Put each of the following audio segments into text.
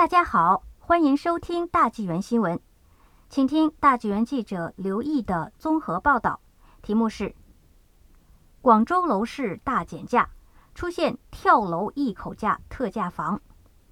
大家好，欢迎收听大纪元新闻，请听大纪元记者刘毅的综合报道，题目是广州楼市大减价，出现跳楼一口价特价房。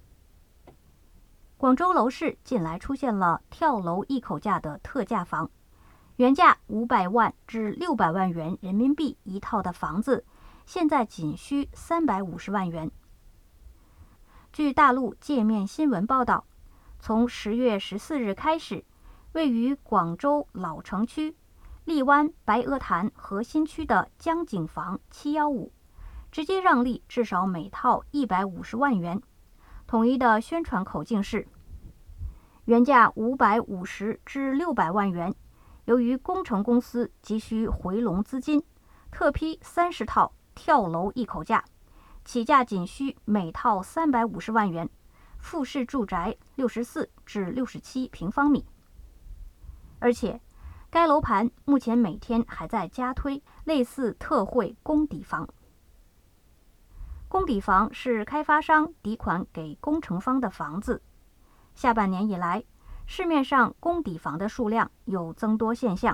广州楼市近来出现了跳楼一口价的特价房，原价500万至600万元人民币一套的房子，现在仅需350万元。据大陆界面新闻报道，从10月14日开始，位于广州老城区、荔湾白鹅潭核心区的江景房715，直接让利至少每套150万元。统一的宣传口径是：原价550至600万元，由于工程公司急需回笼资金，特批30套跳楼一口价，起价仅需每套350万元，复式住宅64至67平方米。而且，该楼盘目前每天还在加推类似特惠公抵房。公抵房是开发商抵款给工程方的房子。下半年以来，市面上公抵房的数量有增多现象。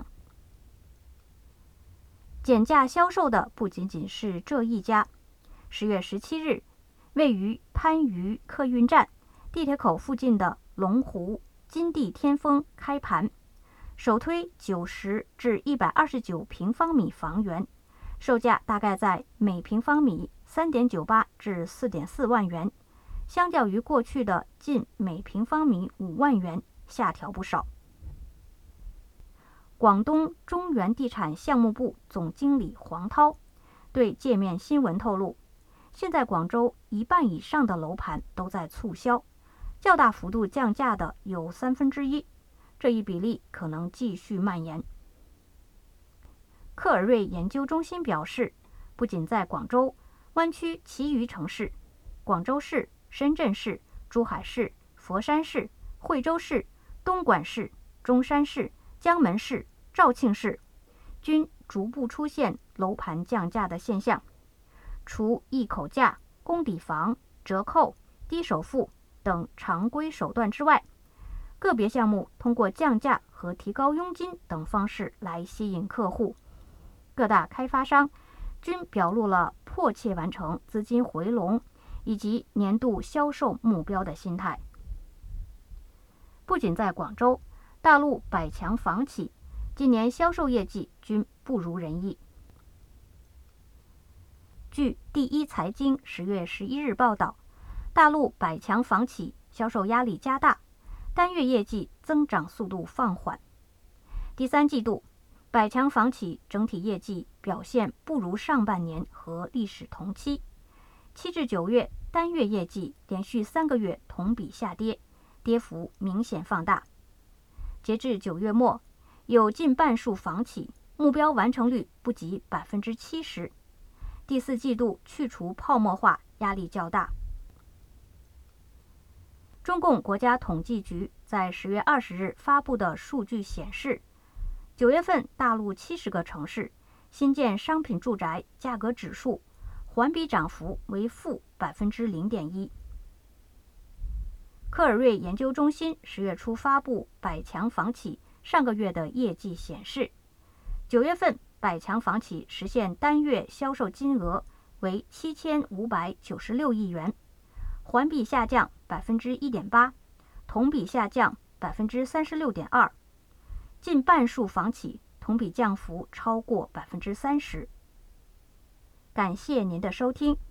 减价销售的不仅仅是这一家。10月17日，位于番禺客运站地铁口附近的龙湖金地天峰开盘，首推90至129平方米房源，售价大概在每平方米3.98至4.4万元，相较于过去的近每平方米5万元下调不少。广东中原地产项目部总经理黄涛对界面新闻透露，现在广州1半以上的楼盘都在促销，较大幅度降价的有1/3，这一比例可能继续蔓延。克尔瑞研究中心表示，不仅在广州、湾区其余城市，广州市、深圳市、珠海市、佛山市、惠州市、东莞市、中山市、江门市、肇庆市均逐步出现楼盘降价的现象。除一口价、公抵房、折扣、低首付等常规手段之外，个别项目通过降价和提高佣金等方式来吸引客户。各大开发商均表露了迫切完成资金回笼以及年度销售目标的心态。不仅在广州，大陆百强房企今年销售业绩均不如人意。据第一财经10月11日报道，大陆百强房企销售压力加大，单月业绩增长速度放缓。第三季度，百强房企整体业绩表现不如上半年和历史同期。7至9月单月业绩连续3个月同比下跌，跌幅明显放大。截至9月末，有近半数房企目标完成率不及70%。第四季度去除泡沫化压力较大。中共国家统计局在10月20日发布的数据显示，9月份大陆70个城市新建商品住宅价格指数环比涨幅为负0.1%。克尔瑞研究中心10月初发布百强房企上个月的业绩显示，9月份百强房企实现单月销售金额为7596亿元，环比下降1.8%，同比下降36.2%，近半数房企同比降幅超过30%。感谢您的收听。